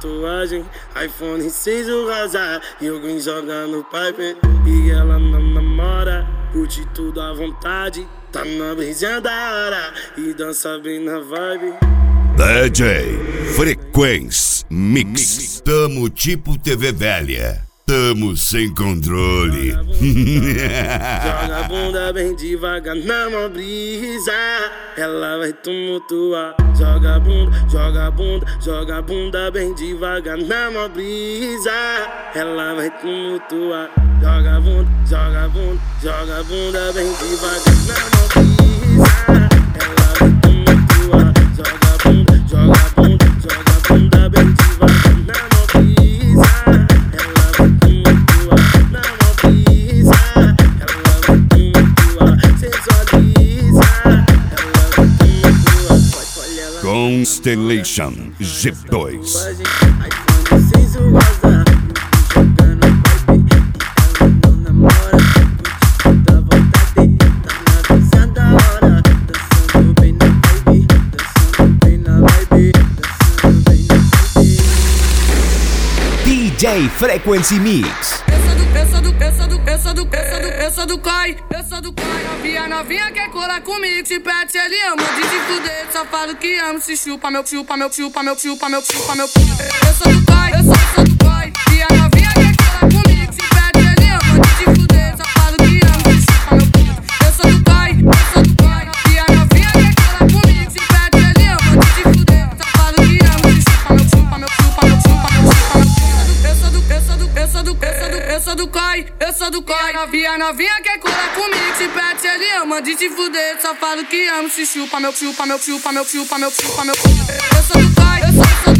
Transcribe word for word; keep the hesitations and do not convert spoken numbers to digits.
tatuagem, iPhone seis o rosa e alguém joga no pipe. E ela não namora, curte tudo à vontade, tá na brisinha da hora e dança bem na vibe. D J Frequência Mix. Tamo tipo T V velha. Tamo sem controle. Joga a bunda bem devagar na mó brisa, ela vai tumultuar. Joga a bunda, joga a bunda, joga a bunda bem devagar na mó brisa, ela vai tumultuar. Joga a bunda, joga a bunda, joga a bunda bem devagar na mó brisa, ela vai tumultuar. Joga a bunda, joga a bunda, joga a bunda bem devagar na mó brisa, ela vai tumultuar. Na mó brisa, ela vai tumultuar. Sensualiza, ela vai tumultuar. Olha ela. Constellation G dois. iPhone seis o rosa, jogando vibe. Ela não namora, curte tudo à vontade, tá na brisa da hora, dançando bem na vibe, dançando bem na vibe, dançando bem na vibe. D J Frequency Mix. Eu sou do, eu sou do, eu sou do, eu sou do, eu sou do, eu sou do coi, eu sou do coi. Novinha, novinha quer colar comigo, se pede, ele ama, de se fuder, só falo que amo, se chupa meu, chupa meu, chupa meu, chupa meu, chupa meu. Eu sou do coi, eu sou, eu sou do coi. E a novinha quer colar comigo, se pede, ele ama, de se fuder, só falo que amo, se chupa meu. Eu sou do coi, eu sou do coi. E a novinha quer colar comigo, se pede, ele ama, de se fuder, só falo que amo, se chupa meu, chupa meu, chupa meu, chupa meu, chupa meu. Eu sou do, eu sou do, eu sou do, eu sou do, eu sou do coi, eu sou do coi. Novinha, novinha quer colar comigo, se pede, ele ama, de se fuder, só falo que amo, se chupa meu, chupa meu, chupa meu, chupa meu, chupa meu. Eu sou do coi, eu sou, eu sou